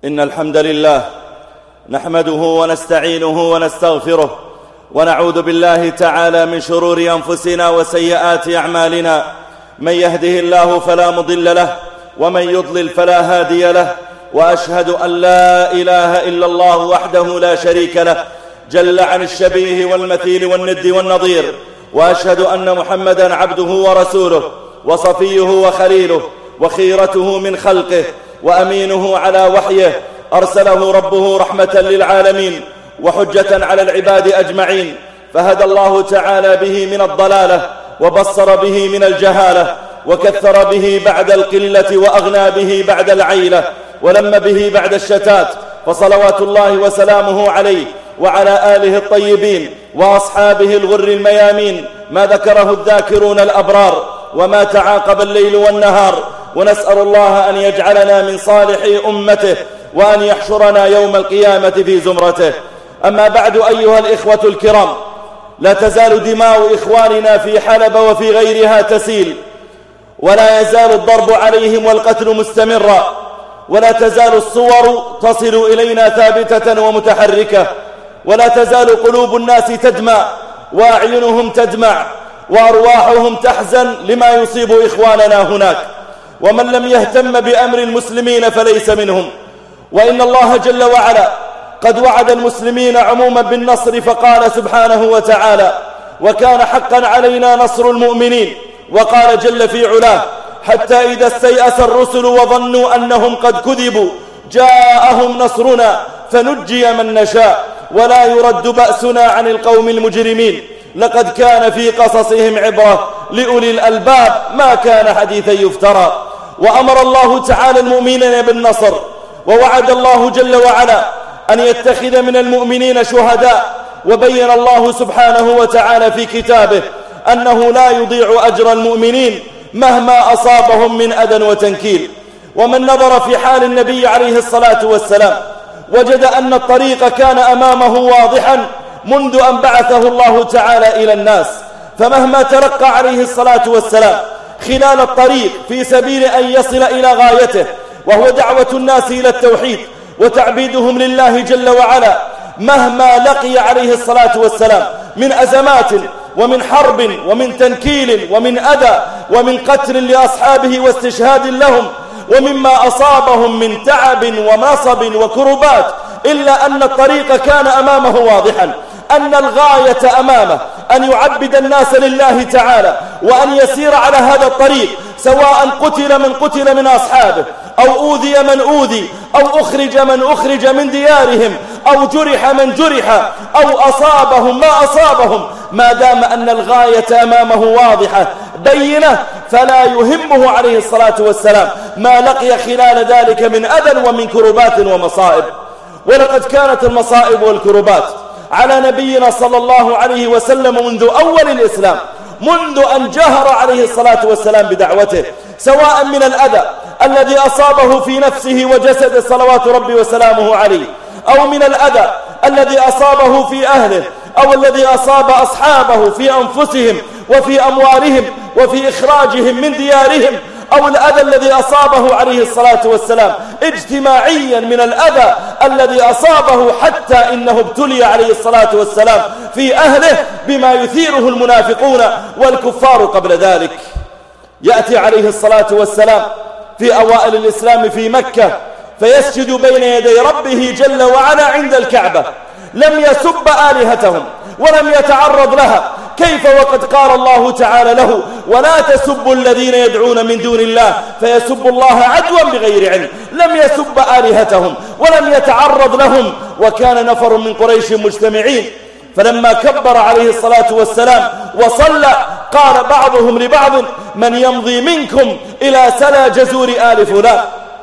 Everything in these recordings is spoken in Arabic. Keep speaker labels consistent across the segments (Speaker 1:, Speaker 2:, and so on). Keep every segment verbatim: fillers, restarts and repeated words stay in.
Speaker 1: إن الحمد لله نحمده ونستعينه ونستغفره ونعوذ بالله تعالى من شرور أنفسنا وسيئات أعمالنا. من يهده الله فلا مضل له ومن يضلل فلا هادي له، وأشهد أن لا إله إلا الله وحده لا شريك له جل عن الشبيه والمثيل والند والنظير، وأشهد أن محمدا عبده ورسوله وصفيه وخليله وخيرته من خلقه وأمينه على وحيه، أرسله ربه رحمة للعالمين وحجة على العباد أجمعين، فهدى الله تعالى به من الضلالة وبصر به من الجهالة، وكثر به بعد القلة وأغنى به بعد العيلة، ولم به بعد الشتات، فصلوات الله وسلامه عليه وعلى آله الطيبين وأصحابه الغر الميامين، ما ذكره الذاكرون الأبرار وما تعاقب الليل والنهار. ونسأل الله أن يجعلنا من صالحي أمته وأن يحشرنا يوم القيامة في زمرته. أما بعد أيها الإخوة الكرام، لا تزال دماء إخواننا في حلب وفي غيرها تسيل، ولا يزال الضرب عليهم والقتل مستمرا، ولا تزال الصور تصل إلينا ثابتة ومتحركة، ولا تزال قلوب الناس تدمع وأعينهم تدمع وأرواحهم تحزن لما يصيب إخواننا هناك. ومن لم يهتم بأمر المسلمين فليس منهم. وإن الله جل وعلا قد وعد المسلمين عموما بالنصر، فقال سبحانه وتعالى: وكان حقا علينا نصر المؤمنين. وقال جل في علاه: حتى إذا استيأس الرسل وظنوا أنهم قد كذبوا جاءهم نصرنا فنجي من نشاء ولا يرد بأسنا عن القوم المجرمين. لقد كان في قصصهم عبرة لأولي الألباب ما كان حديثا يفترى. وأمر الله تعالى المؤمنين بالنصر، ووعد الله جل وعلا أن يتخذ من المؤمنين شهداء. وبين الله سبحانه وتعالى في كتابه أنه لا يضيع أجر المؤمنين مهما أصابهم من أذى وتنكيل. ومن نظر في حال النبي عليه الصلاة والسلام وجد أن الطريق كان أمامه واضحا منذ أن بعثه الله تعالى إلى الناس، فمهما ترقى عليه الصلاة والسلام خلال الطريق في سبيل أن يصل إلى غايته، وهو دعوة الناس إلى التوحيد وتعبيدهم لله جل وعلا، مهما لقي عليه الصلاة والسلام من أزمات ومن حرب ومن تنكيل ومن أذى ومن قتل لأصحابه واستشهاد لهم ومما أصابهم من تعب ونصب وكربات، إلا أن الطريق كان أمامه واضحا، أن الغاية أمامه أن يعبد الناس لله تعالى وأن يسير على هذا الطريق، سواء قتل من قتل من أصحابه أو أوذي من أوذي أو أخرج من أخرج من ديارهم أو جرح من جرح أو أصابهم ما أصابهم، ما دام أن الغاية أمامه واضحة بينة فلا يهمه عليه الصلاة والسلام ما لقي خلال ذلك من أذى ومن كربات ومصائب. ولقد كانت المصائب والكربات على نبينا صلى الله عليه وسلم منذ أول الإسلام، منذ أن جهر عليه الصلاة والسلام بدعوته، سواء من الأذى الذي أصابه في نفسه وجسده صلوات ربي وسلامه عليه، أو من الأذى الذي أصابه في أهله، أو الذي أصاب أصحابه في أنفسهم وفي أموالهم وفي إخراجهم من ديارهم، أو الأذى الذي أصابه عليه الصلاة والسلام اجتماعيا من الأذى الذي أصابه، حتى إنه ابتلي عليه الصلاة والسلام في أهله بما يثيره المنافقون والكفار قبل ذلك. يأتي عليه الصلاة والسلام في أوائل الإسلام في مكة فيسجد بين يدي ربه جل وعلا عند الكعبة، لم يسب آلهتهم ولم يتعرض لها، كيف وقد قال الله تعالى له: ولا تسبوا الذين يدعون من دون الله فيسبوا الله عدوا بغير علم. لم يسب آلهتهم ولم يتعرض لهم، وكان نفر من قريش مجتمعين، فلما كبر عليه الصلاة والسلام وصلى قال بعضهم لبعض: من يمضي منكم إلى سلا جزور آل فلان،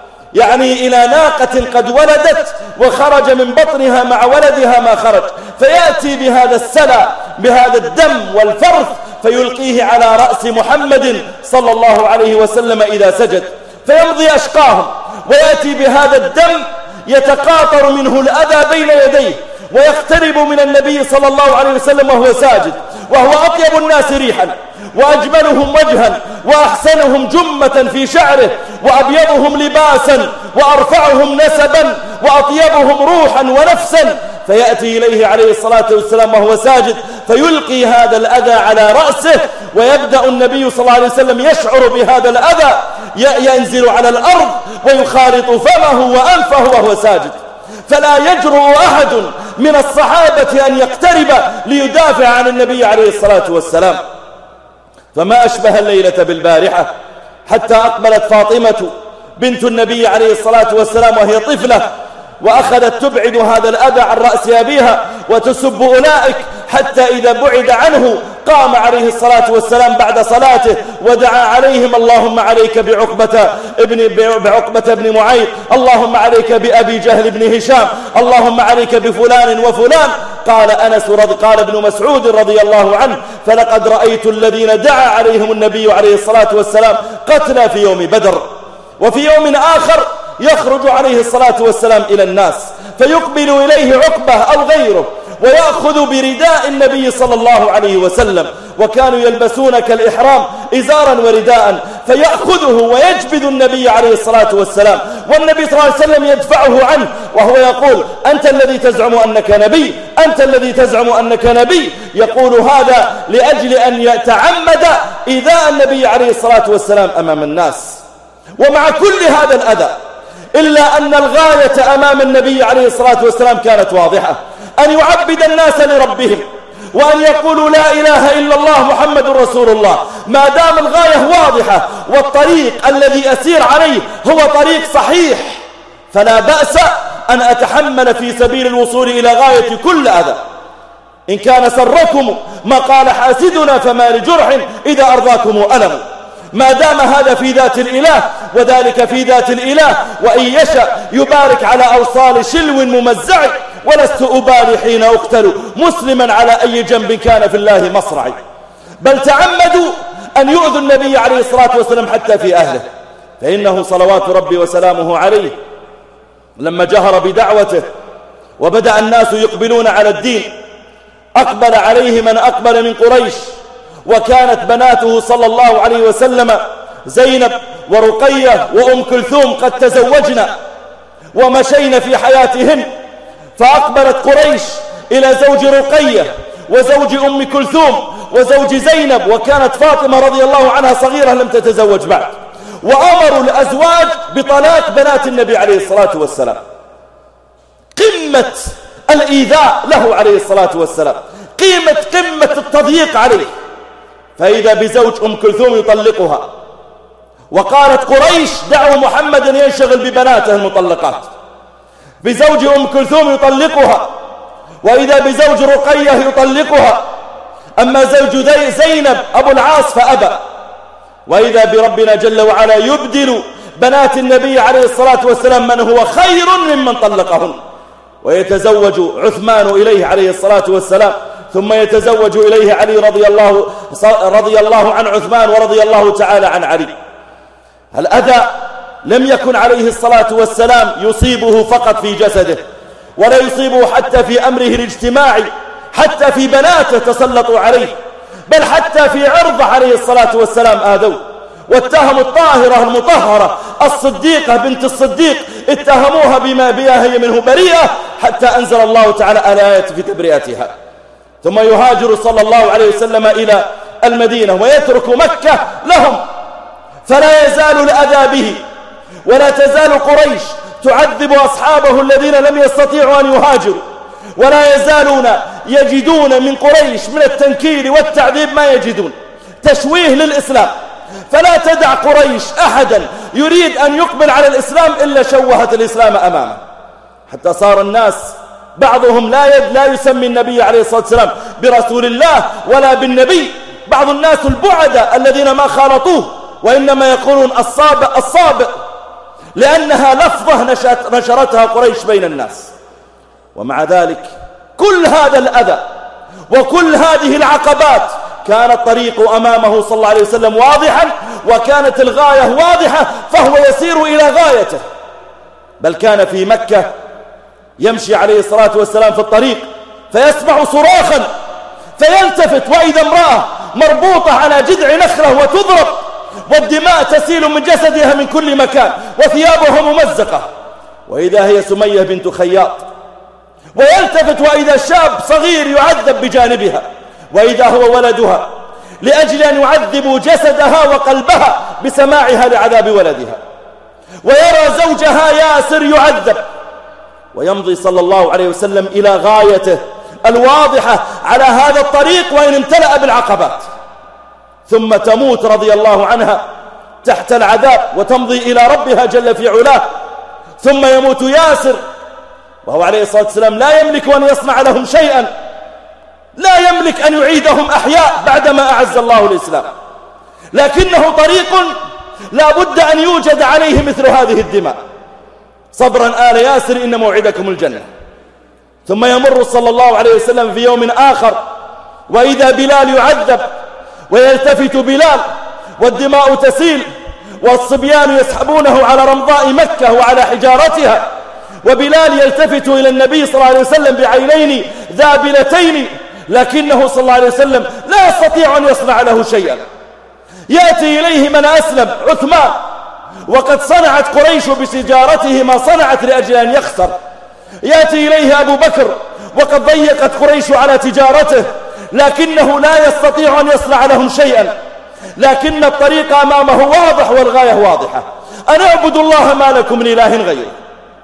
Speaker 1: يعني إلى ناقة قد ولدت وخرج من بطنها مع ولدها ما خرج، فيأتي بهذا السلا بهذا الدم والفرث فيلقيه على رأس محمد صلى الله عليه وسلم إذا سجد، فيمضي أشقاهم، ويأتي بهذا الدم يتقاطر منه الأذى بين يديه ويقترب من النبي صلى الله عليه وسلم وهو ساجد، وهو أطيب الناس ريحا وأجملهم وجها وأحسنهم جمة في شعره وأبيضهم لباسا وأرفعهم نسبا وأطيبهم روحا ونفسا، فيأتي إليه عليه الصلاة والسلام وهو ساجد فيلقي هذا الأذى على رأسه، ويبدأ النبي صلى الله عليه وسلم يشعر بهذا الأذى، ينزل على الأرض ويخالط فمه وأنفه وهو ساجد، فلا يجرؤ أحد من الصحابة أن يقترب ليدافع عن النبي عليه الصلاة والسلام. فما أشبه الليلة بالبارحة، حتى أقبلت فاطمة بنت النبي عليه الصلاة والسلام وهي طفلة، وأخذت تبعد هذا الأذى عن رأس أبيها وتسب أولئك، حتى إذا بعد عنه قام عليه الصلاة والسلام بعد صلاته ودعا عليهم: اللهم عليك بعقبة ابن, بعقبة ابن معيط، اللهم عليك بأبي جهل بن هشام، اللهم عليك بفلان وفلان. قال أنس رضي قال ابن مسعود رضي الله عنه: فلقد رأيت الذين دعا عليهم النبي عليه الصلاة والسلام قتلى في يوم بدر. وفي يوم آخر يخرج عليه الصلاة والسلام إلى الناس فيقبل إليه عقبة أو غيره ويأخذ برداء النبي صلى الله عليه وسلم، وكانوا يلبسون كالإحرام إزارا ورداء، فيأخذه ويجبد النبي عليه الصلاة والسلام، والنبي صلى الله عليه وسلم يدفعه عنه وهو يقول: أنت الذي تزعم أنك نبي، أنت الذي تزعم أنك نبي. يقول هذا لأجل أن يتعمد إيذاء النبي عليه الصلاة والسلام أمام الناس. ومع كل هذا الأذى إلا أن الغاية أمام النبي عليه الصلاة والسلام كانت واضحة: أن يعبد الناس لربهم، وأن يقولوا لا إله إلا الله محمد رسول الله. ما دام الغاية واضحة والطريق الذي أسير عليه هو طريق صحيح، فلا بأس أن أتحمل في سبيل الوصول إلى غاية كل أذى. إن كان سركم ما قال حاسدنا فما لجرح إذا أرضاكم ألم. ما دام هذا في ذات الإله وذلك في ذات الإله، وإن يشاء يبارك على أوصال شلو ممزع، ولست أبالي حين أقتل مسلما على أي جنب كان في الله مصرعي. بل تعمدوا أن يؤذوا النبي عليه الصلاة والسلام حتى في أهله، فإنه صلوات ربي وسلامه عليه لما جهر بدعوته وبدأ الناس يقبلون على الدين أقبل عليه من أقبل من قريش، وكانت بناته صلى الله عليه وسلم زينب ورقية وأم كلثوم قد تزوجن ومشين في حياتهن، فأقبلت قريش إلى زوج رقية وزوج أم كلثوم وزوج زينب، وكانت فاطمة رضي الله عنها صغيرة لم تتزوج بعد، وأمروا الأزواج بطلاق بنات النبي عليه الصلاة والسلام. قمة الإيذاء له عليه الصلاة والسلام، قيمة قمة التضييق عليه. فإذا بزوج أم كلثوم يطلقها، وقالت قريش: دعوا محمدا ينشغل ببناته المطلقات. بزوج أم كلثوم يطلقها، وإذا بزوج رقية يطلقها. أما زوج زينب أبو العاص فأبى. وإذا بربنا جل وعلا يبدل بنات النبي عليه الصلاة والسلام من هو خير ممن طلقهن، ويتزوج عثمان إليه عليه الصلاة والسلام، ثم يتزوج إليه علي رضي الله, رضي الله عن عثمان ورضي الله تعالى عن علي. الأذى لم يكن عليه الصلاة والسلام يصيبه فقط في جسده، ولا يصيبه حتى في أمره الاجتماعي، حتى في بناته تسلطوا عليه، بل حتى في عرضه عليه الصلاة والسلام آذوه، واتهموا الطاهرة المطهرة الصديقة بنت الصديق، اتهموها بما بها هي منه بريئة، حتى أنزل الله تعالى الآيات في تبرئتها. ثم يهاجر صلى الله عليه وسلم إلى المدينة ويترك مكة لهم، فلا يزال الأذى به، ولا تزال قريش تعذب أصحابه الذين لم يستطيعوا أن يهاجروا، ولا يزالون يجدون من قريش من التنكيل والتعذيب ما يجدون، تشويه للإسلام. فلا تدع قريش أحدا يريد أن يقبل على الإسلام إلا شوهت الإسلام أمامه، حتى صار الناس بعضهم لا يد لا يسمي النبي عليه الصلاة والسلام برسول الله ولا بالنبي. بعض الناس البعدة الذين ما خالطوه وإنما يقولون الصابئ الصابئ، لأنها لفظة نشرتها قريش بين الناس. ومع ذلك كل هذا الأذى وكل هذه العقبات كان الطريق أمامه صلى الله عليه وسلم واضحا، وكانت الغاية واضحة، فهو يسير إلى غايته. بل كان في مكة يمشي عليه الصلاة والسلام في الطريق فيسمع صراخا فيلتفت، وإذا امرأة مربوطة على جذع نخلة وتضرب، والدماء تسيل من جسدها من كل مكان، وثيابها ممزقة، وإذا هي سمية بنت خياط، ويلتفت وإذا شاب صغير يعذب بجانبها، وإذا هو ولدها، لأجل أن يعذبوا جسدها وقلبها بسماعها لعذاب ولدها. ويرى زوجها ياسر يعذب، ويمضي صلى الله عليه وسلم إلى غايته الواضحة على هذا الطريق وإن امتلأ بالعقبات، ثم تموت رضي الله عنها تحت العذاب وتمضي إلى ربها جل في علاه. ثم يموت ياسر وهو عليه الصلاة والسلام لا يملك أن يصنع لهم شيئا، لا يملك أن يعيدهم أحياء بعدما أعز الله الإسلام، لكنه طريق لا بد أن يوجد عليه مثل هذه الدماء. صبرا آل ياسر إن موعدكم الجنة. ثم يمر صلى الله عليه وسلم في يوم آخر وإذا بلال يعذب، ويلتفت بلال والدماء تسيل، والصبيان يسحبونه على رمضاء مكة وعلى حجارتها، وبلال يلتفت إلى النبي صلى الله عليه وسلم بعينين ذابلتين، لكنه صلى الله عليه وسلم لا يستطيع أن يصنع له شيئا. يأتي إليه من أسلم عثمان، وقد صنعت قريش بسجارته ما صنعت لأجل أن يخسر. يأتي إليه أبو بكر، وقد ضيقت قريش على تجارته، لكنه لا يستطيع أن يصنع لهم شيئا، لكن الطريق أمامه واضح والغاية واضحة، أن اعبدوا الله ما لكم من إله غيره.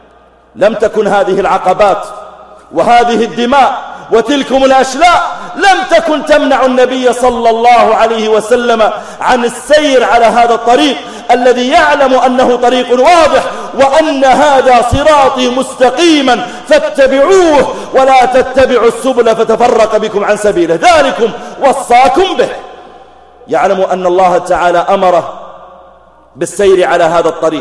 Speaker 1: لم تكن هذه العقبات وهذه الدماء وتلكم الأشلاء لم تكن تمنع النبي صلى الله عليه وسلم عن السير على هذا الطريق الذي يعلم أنه طريق واضح، وأن هذا صراطي مستقيما فاتبعوه ولا تتبعوا السبل فتفرق بكم عن سبيله، ذلكم وصاكم به. يعلم أن الله تعالى أمره بالسير على هذا الطريق،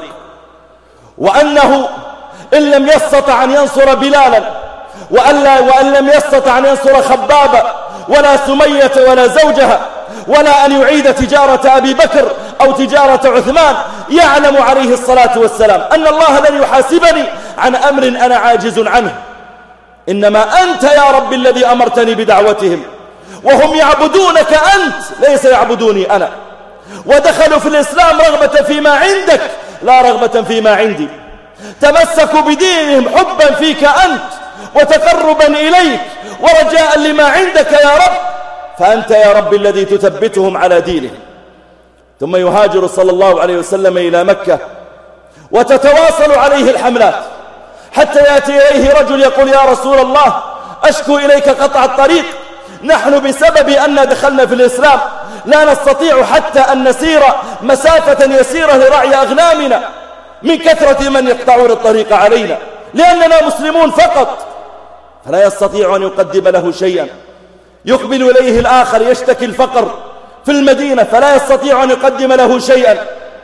Speaker 1: وأنه إن لم يستطع أن ينصر بلالا، وأن, وأن لم يستطع أن ينصر خبابا ولا سمية ولا زوجها، ولا أن يعيد تجارة أبي بكر أو تجارة عثمان، يعلم عليه الصلاة والسلام أن الله لن يحاسبني عن أمر أنا عاجز عنه، إنما أنت يا رب الذي أمرتني بدعوتهم، وهم يعبدونك أنت ليس يعبدوني أنا، ودخلوا في الإسلام رغبة فيما عندك لا رغبة فيما عندي، تمسكوا بدينهم حبا فيك أنت وتقربا إليك ورجاء لما عندك يا رب، فأنت يا رب الذي تثبتهم على دينهم. ثم يهاجر صلى الله عليه وسلم إلى مكة، وتتواصل عليه الحملات، حتى يأتي إليه رجل يقول يا رسول الله أشكو إليك قطع الطريق، نحن بسبب أن دخلنا في الإسلام لا نستطيع حتى أن نسير مسافة يسيرة لرعي أغنامنا من كثرة من يقطعون الطريق علينا، لأننا مسلمون فقط. فلا يستطيع أن يقدم له شيئا. يقبل إليه الآخر يشتكي الفقر في المدينة، فلا يستطيع أن يقدم له شيئا.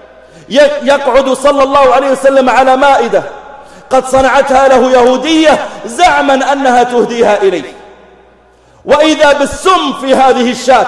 Speaker 1: يقعد صلى الله عليه وسلم على مائدة قد صنعتها له يهودية زعما أنها تهديها إليه، وإذا بالسم في هذه الشاة،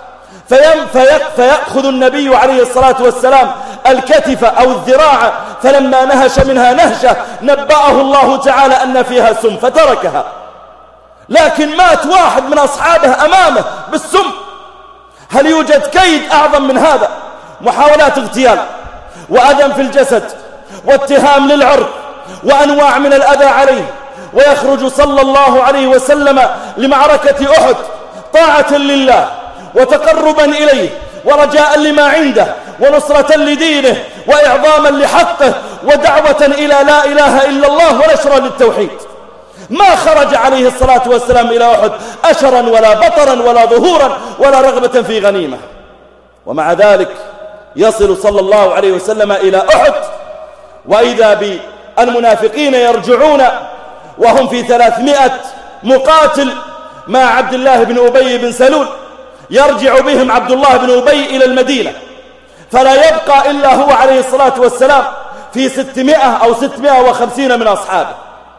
Speaker 1: فيأخذ النبي عليه الصلاة والسلام الكتف أو الذراع، فلما نهش منها نهشة نبأه الله تعالى أن فيها سم فتركها، لكن مات واحد من أصحابه أمامه بالسم. هل يوجد كيد أعظم من هذا؟ محاولات اغتيال وأذى في الجسد واتهام للعرض وأنواع من الأذى عليه، ويخرج صلى الله عليه وسلم لمعركة أحد طاعة لله وتقربا إليه ورجاء لما عنده ونصرة لدينه وإعظاما لحقه ودعوة إلى لا إله إلا الله ونشرا للتوحيد. ما خرج عليه الصلاة والسلام إلى أحد أشرا ولا بطرا ولا ظهورا ولا رغبة في غنيمة، ومع ذلك يصل صلى الله عليه وسلم إلى أحد، وإذا بالمنافقين يرجعون وهم في ثلاثمائة مقاتل مع عبد الله بن أبي بن سلول، يرجع بهم عبد الله بن أبي إلى المدينة، فلا يبقى إلا هو عليه الصلاة والسلام في ستمائة أو ستمائة وخمسين من أصحابه،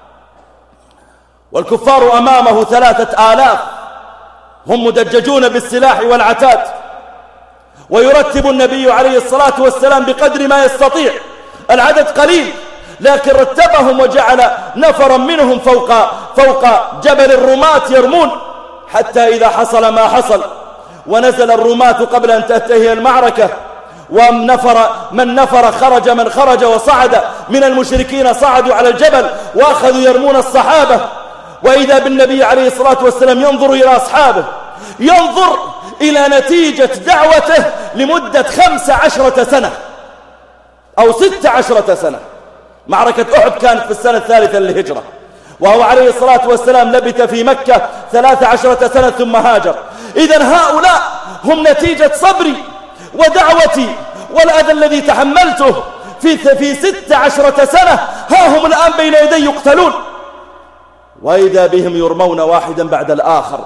Speaker 1: والكفار أمامه ثلاثة آلاف هم مدججون بالسلاح والعتاد. ويرتب النبي عليه الصلاة والسلام بقدر ما يستطيع، العدد قليل لكن رتبهم وجعل نفرا منهم فوق, فوق جبل الرماة يرمون، حتى إذا حصل ما حصل ونزل الرماة قبل أن تنتهي المعركة ومن نفر من نفر خرج من خرج وصعد من المشركين صعدوا على الجبل وأخذوا يرمون الصحابة، وإذا بالنبي عليه الصلاة والسلام ينظر إلى أصحابه، ينظر إلى نتيجة دعوته لمدة خمس عشرة سنة أو ست عشرة سنة. معركة أحد كانت في السنة الثالثة للهجرة، وهو عليه الصلاة والسلام لبث في مكة ثلاث عشرة سنة ثم هاجر. إذن هؤلاء هم نتيجة صبري ودعوتي والأذى الذي تحملته في في ست عشرة سنة، ها هم الآن بين يدي يقتلون، وإذا بهم يرمون واحدا بعد الآخر،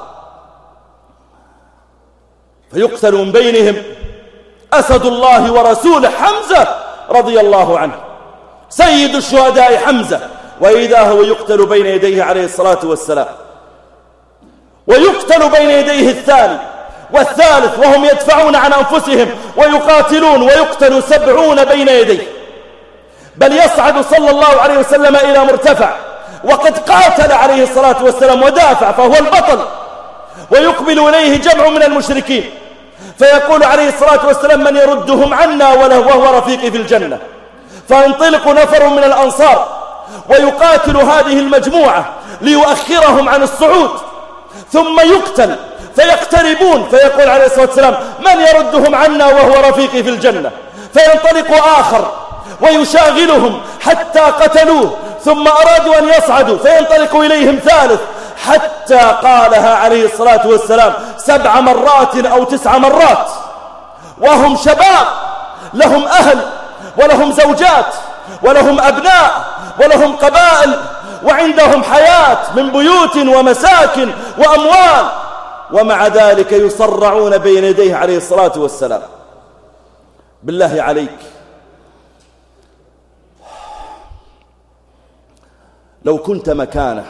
Speaker 1: فيقتل من بينهم أسد الله ورسوله حمزة رضي الله عنه، سيد الشهداء حمزة، وإذا هو يقتل بين يديه عليه الصلاة والسلام، ويقتل بين يديه الثاني والثالث، وهم يدفعون عن أنفسهم ويقاتلون، ويقتل سبعون بين يديه، بل يصعد صلى الله عليه وسلم إلى مرتفع وقد قاتل عليه الصلاة والسلام ودافع فهو البطل، ويقبل إليه جمع من المشركين فيقول عليه الصلاة والسلام من يردهم عنا وهو رفيقي في الجنة، فينطلق نفر من الأنصار ويقاتل هذه المجموعة ليؤخرهم عن الصعود، ثم يقتل فيقتربون فيقول عليه الصلاة والسلام من يردهم عنا وهو رفيقي في الجنة، فينطلق آخر ويشاغلهم حتى قتلوه، ثم أرادوا أن يصعدوا فينطلق إليهم ثالث حتى قالها عليه الصلاة والسلام سبع مرات أو تسع مرات، وهم شباب لهم أهل ولهم زوجات ولهم أبناء ولهم قبائل وعندهم حياة من بيوت ومساكن وأموال، ومع ذلك يصرعون بين يديه عليه الصلاة والسلام. بالله عليك، لو كنت مكانه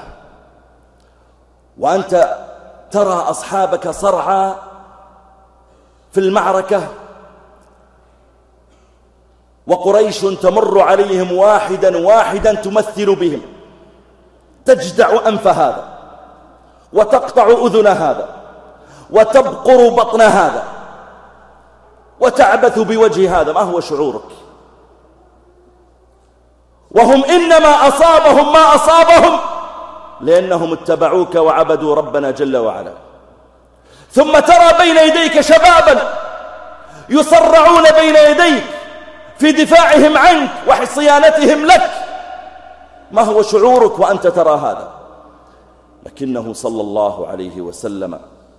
Speaker 1: وأنت ترى أصحابك صرعى في المعركة وقريش تمر عليهم واحدا واحدا تمثل بهم، تجدع أنف هذا وتقطع أذن هذا وتبقر بطن هذا وتعبث بوجه هذا، ما هو شعورك؟ وهم إنما أصابهم ما أصابهم لأنهم اتبعوك وعبدوا ربنا جل وعلا. ثم ترى بين يديك شبابا يصرعون بين يديك في دفاعهم عنك وصيانتهم لك، ما هو شعورك وأنت ترى هذا؟ لكنه صلى الله عليه وسلم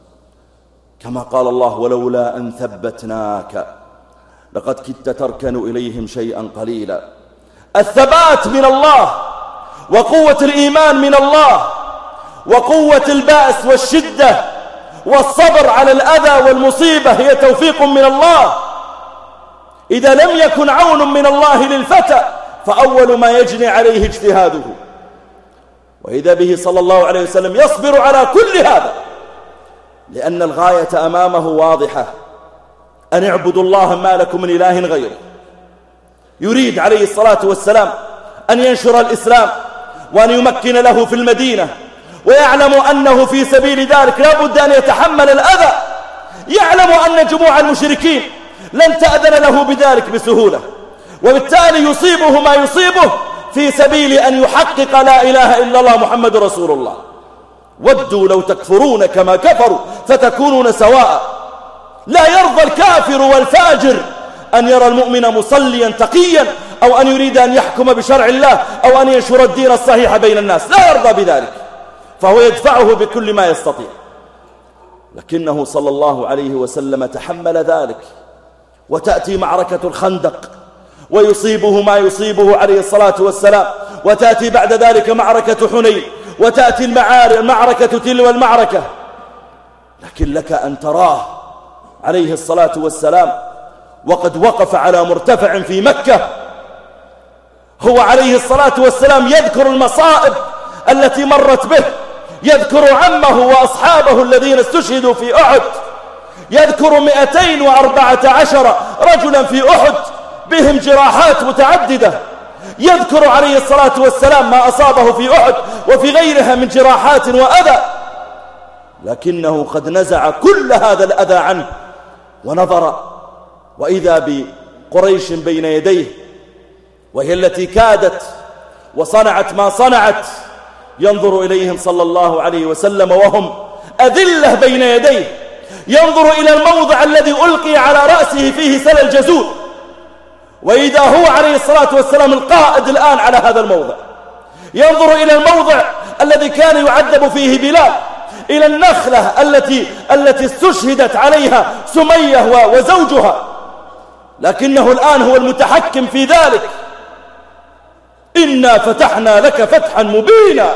Speaker 1: كما قال الله ولولا أن ثبتناك لقد كدت تركن إليهم شيئا قليلا. الثبات من الله وقوة الإيمان من الله وقوة البأس والشدة والصبر على الأذى والمصيبة هي توفيق من الله. إذا لم يكن عون من الله للفتى فأول ما يجني عليه اجتهاده، وإذا به صلى الله عليه وسلم يصبر على كل هذا لأن الغاية أمامه واضحة، أن اعبدوا الله ما لكم من إله غيره. يريد عليه الصلاة والسلام أن ينشر الإسلام وأن يمكن له في المدينة، ويعلم أنه في سبيل ذلك لا بد أن يتحمل الأذى، يعلم أن جموع المشركين لن تأذن له بذلك بسهولة، وبالتالي يصيبه ما يصيبه في سبيل أن يحقق لا إله إلا الله محمد رسول الله. ودوا لو تكفرون كما كفروا فتكونون سواء. لا يرضى الكافر والفاجر أن يرى المؤمن مصليا تقيا أو أن يريد أن يحكم بشرع الله أو أن ينشر الدين الصحيح بين الناس، لا يرضى بذلك، فهو يدفعه بكل ما يستطيع. لكنه صلى الله عليه وسلم تحمل ذلك، وتأتي معركة الخندق ويصيبه ما يصيبه عليه الصلاة والسلام، وتأتي بعد ذلك معركة حنين، وتأتي المعركة تلو المعركة، لكن لك أن تراه عليه الصلاة والسلام وقد وقف على مرتفع في مكة، هو عليه الصلاة والسلام يذكر المصائب التي مرت به، يذكر عمه وأصحابه الذين استشهدوا في أحد، يذكر مئتين وأربعة عشر رجلا في أحد بهم جراحات متعددة، يذكر عليه الصلاة والسلام ما أصابه في أحد وفي غيرها من جراحات وأذى، لكنه قد نزع كل هذا الأذى عنه ونظر وإذا قريش بين يديه، وهي التي كادت وصنعت ما صنعت، ينظر إليهم صلى الله عليه وسلم وهم أذلة بين يديه، ينظر إلى الموضع الذي ألقي على رأسه فيه سل الجزور، وإذا هو عليه الصلاة والسلام القائد الآن على هذا الموضع، ينظر إلى الموضع الذي كان يعذب فيه بلال، إلى النخلة التي التي استشهدت عليها سمية وزوجها، لكنه الآن هو المتحكم في ذلك. إنا فتحنا لك فتحا مبينا.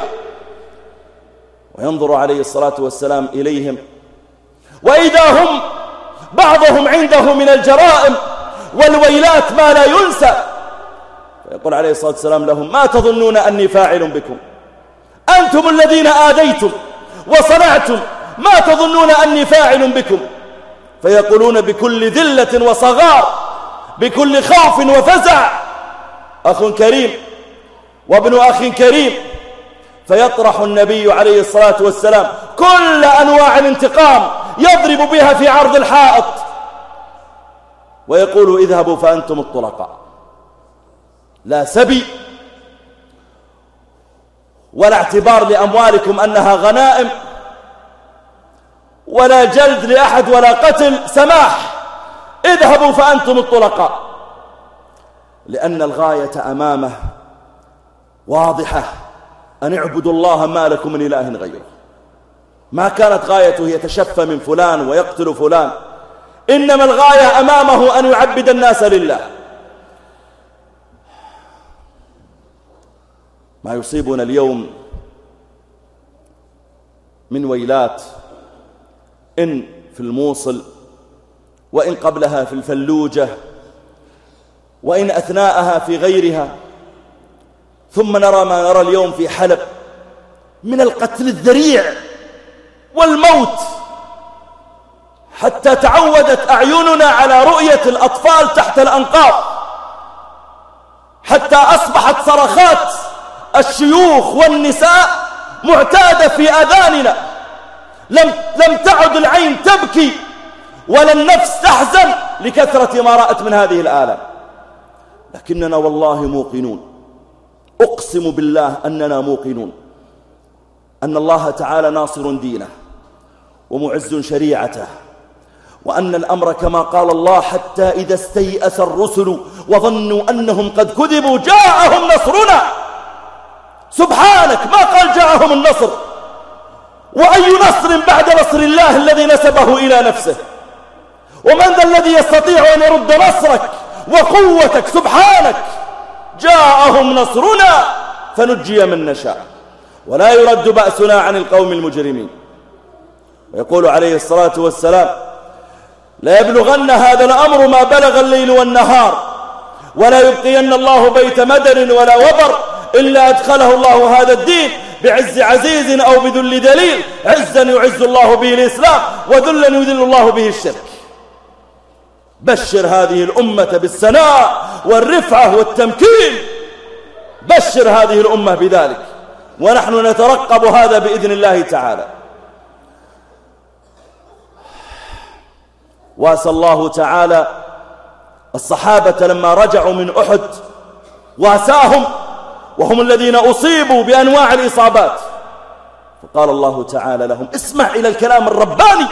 Speaker 1: وينظر عليه الصلاة والسلام إليهم، وإذا هم بعضهم عنده من الجرائم والويلات ما لا ينسى، فيقول عليه الصلاة والسلام لهم: ما تظنون أني فاعل بكم؟ أنتم الذين آذيتم وصنعتم، ما تظنون أني فاعل بكم؟ فيقولون بكل ذلة وصغار، بكل خوف وفزع: أخ كريم وابن أخ كريم. فيطرح النبي عليه الصلاة والسلام كل أنواع الانتقام يضرب بها في عرض الحائط، ويقول: اذهبوا فأنتم الطلقاء، لا سبي ولا اعتبار لأموالكم أنها غنائم، ولا جلد لأحد ولا قتل، سماح، اذهبوا فأنتم الطلقاء. لأن الغاية أمامه واضحة: أن اعبدوا الله ما لكم من إله غيره. ما كانت غايته يتشفى من فلان ويقتل فلان، إنما الغاية أمامه أن يعبد الناس لله. ما يصيبنا اليوم من ويلات، إن في الموصل، وإن قبلها في الفلوجة، وإن أثناءها في غيرها، ثم نرى ما نرى اليوم في حلب من القتل الذريع والموت، حتى تعودت أعيننا على رؤية الأطفال تحت الأنقاض، حتى أصبحت صرخات الشيوخ والنساء معتادة في آذاننا. لم, لم تعد العين تبكي ولا النفس تحزن لكثرة ما رأت من هذه الآلام، لكننا والله موقنون، أقسم بالله أننا موقنون أن الله تعالى ناصر دينه ومعز شريعته، وأن الأمر كما قال الله: حتى إذا استيأس الرسل وظنوا أنهم قد كذبوا جاءهم نصرنا. سبحانك، ما قال جاءهم النصر، وأي نصر بعد نصر الله الذي نسبه إلى نفسه؟ ومن ذا الذي يستطيع أن يرد نصرك وقوتك؟ سبحانك. جاءهم نصرنا فنجي من نشاء ولا يرد بأسنا عن القوم المجرمين. ويقول عليه الصلاة والسلام: لا يبلغن هذا الأمر ما بلغ الليل والنهار، ولا يبقين الله بيت مدر ولا وبر إلا أدخله الله هذا الدين بعز عزيز أو بذل دليل، عزا يعز الله به الإسلام، وذلا يذل الله به الشرك. بشر هذه الأمة بالسناء والرفعة والتمكين، بشر هذه الأمة بذلك، ونحن نترقب هذا بإذن الله تعالى. واسى الله تعالى الصحابة لما رجعوا من أحد، واساهم وهم الذين أصيبوا بأنواع الإصابات، فقال الله تعالى لهم: اسمع إلى الكلام الرباني: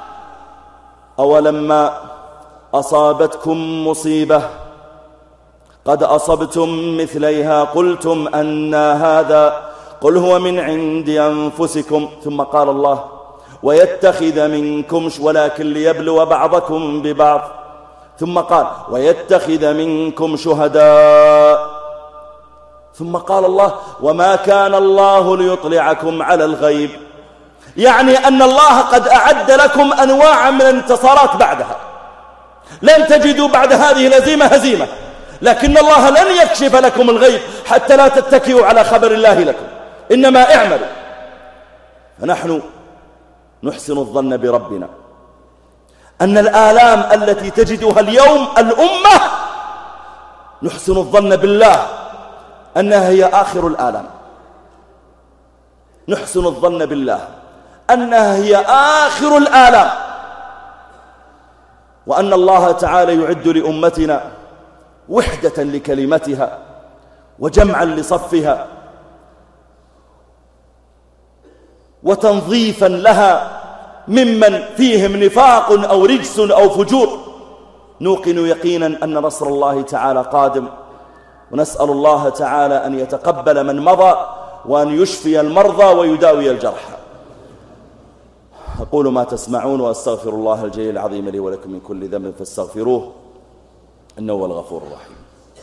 Speaker 1: أولما أصابتكم مصيبة قد أصبتم مثليها قلتم أن هذا، قل هو من عند أنفسكم. ثم قال الله: ويتخذ منكم، ولكن ليبلو بعضكم ببعض. ثم قال: ويتخذ منكم شهداء. ثم قال الله: وما كان الله ليطلعكم على الغيب، يعني أن الله قد أعد لكم أنواع من الانتصارات بعدها، لن تجدوا بعد هذه الهزيمة هزيمة، لكن الله لن يكشف لكم الغيب حتى لا تتكئوا على خبر الله لكم، إنما اعملوا. فنحن نحسن الظن بربنا أن الآلام التي تجدها اليوم الأمة، نحسن الظن بالله أنها هي آخر الآلام، نحسن الظن بالله أنها هي آخر الآلام، وأن الله تعالى يعد لأمتنا وحدة لكلمتها وجمعا لصفها وتنظيفا لها ممن فيهم نفاق أو رجس أو فجور. نوقن يقينا أن نصر الله تعالى قادم، ونسأل الله تعالى أن يتقبل من مضى وأن يشفي المرضى ويداوي الجرحى. أقول ما تسمعون وأستغفر الله الجليل العظيم لي ولكم من كل ذنب فاستغفروه إنه هو الغفور الرحيم.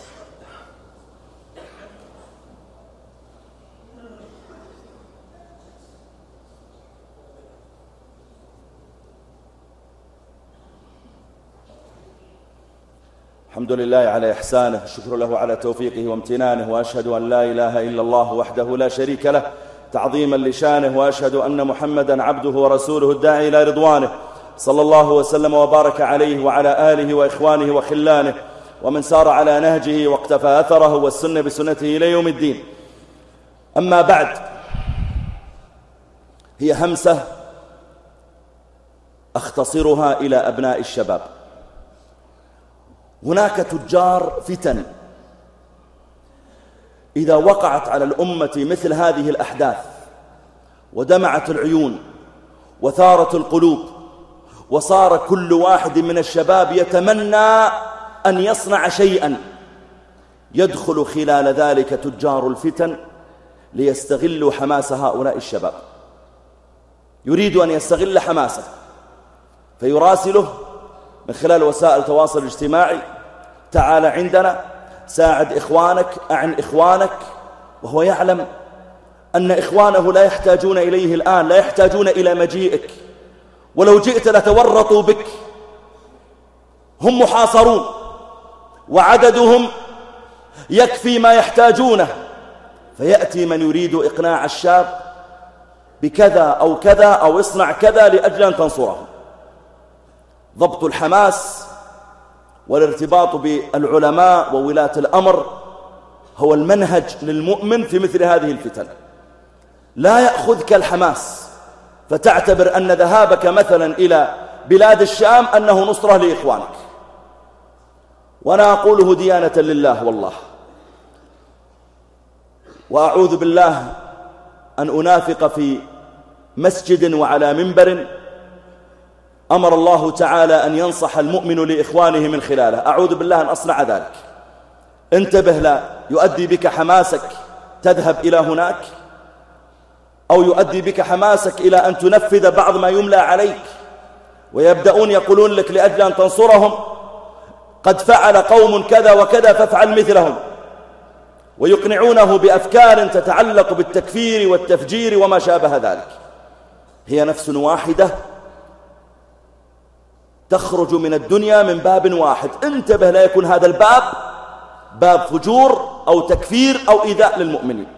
Speaker 1: الحمد لله على إحسانه، الشكر له على توفيقه وامتنانه، وأشهد أن لا إله إلا الله وحده لا شريك له تعظيما لشانه، وأشهد أن محمدا عبده ورسوله الداعي إلى رضوانه، صلى الله وسلم وبارك عليه وعلى آله وإخوانه وخلانه ومن سار على نهجه واقتفى أثره والسنة بسنته إلى يوم الدين. أما بعد، هي همسة أختصرها إلى أبناء الشباب. هناك تجار فتن إذا وقعت على الأمة مثل هذه الأحداث ودمعت العيون وثارت القلوب وصار كل واحد من الشباب يتمنى أن يصنع شيئا، يدخل خلال ذلك تجار الفتن ليستغلوا حماس هؤلاء الشباب. يريد أن يستغل حماسه فيراسله من خلال وسائل التواصل الاجتماعي: تعال عندنا، ساعد إخوانك، أعن إخوانك، وهو يعلم أن إخوانه لا يحتاجون إليه الآن، لا يحتاجون إلى مجيئك، ولو جئت لتورطوا بك. هم محاصرون وعددهم يكفي ما يحتاجونه، فيأتي من يريد إقناع الشاب بكذا أو كذا أو اصنع كذا لأجل أن تنصرهم. ضبط الحماس والارتباط بالعلماء وولاة الأمر هو المنهج للمؤمن في مثل هذه الفتن. لا يأخذك الحماس فتعتبر أن ذهابك مثلا إلى بلاد الشام أنه نصرة لإخوانك. وأنا أقوله ديانة لله والله، وأعوذ بالله أن أنافق في مسجد وعلى منبر أمر الله تعالى أن ينصح المؤمن لإخوانه من خلاله. أعوذ بالله أن أصنع ذلك. انتبه، لا يؤدي بك حماسك تذهب إلى هناك، أو يؤدي بك حماسك إلى أن تنفذ بعض ما يملى عليك، ويبدأون يقولون لك لأجل أن تنصرهم: قد فعل قوم كذا وكذا فافعل مثلهم، ويقنعونه بأفكار تتعلق بالتكفير والتفجير وما شابه ذلك. هي نفس واحدة تخرج من الدنيا من باب واحد. انتبه، لا يكون هذا الباب باب فجور أو تكفير أو إيذاء للمؤمنين.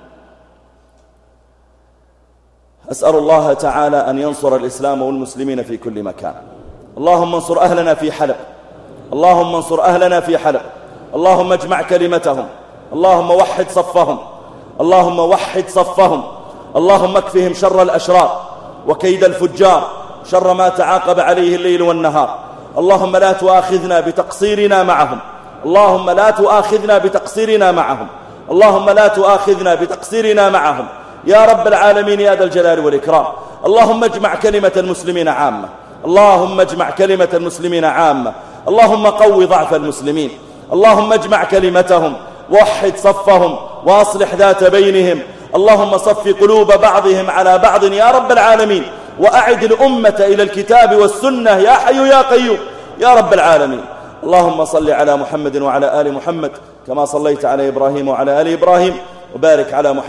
Speaker 1: أسأل الله تعالى أن ينصر الإسلام والمسلمين في كل مكان. اللهم انصر أهلنا في حلب، اللهم انصر أهلنا في حلب، اللهم اجمع كلمتهم، اللهم وحد صفهم، اللهم وحد صفهم، اللهم اكفهم شر الأشرار وكيد الفجار، شر ما تعاقب عليه الليل والنهار. اللهم لا تؤاخذنا بتقصيرنا معهم، اللهم لا تؤاخذنا بتقصيرنا معهم، اللهم لا تؤاخذنا بتقصيرنا معهم يا رب العالمين يا ذا الجلال والإكرام. اللهم اجمع كلمة المسلمين عامة، اللهم اجمع كلمة المسلمين عامة، اللهم قوي ضعف المسلمين، اللهم اجمع كلمتهم، وحد صفهم، واصلح ذات بينهم، اللهم صف قلوب بعضهم على بعض يا رب العالمين، وأعد الأمة إلى الكتاب والسنة يا حي يا قيوم يا رب العالمين. اللهم صل على محمد وعلى آل محمد كما صليت على إبراهيم وعلى آل إبراهيم، وبارك على محمد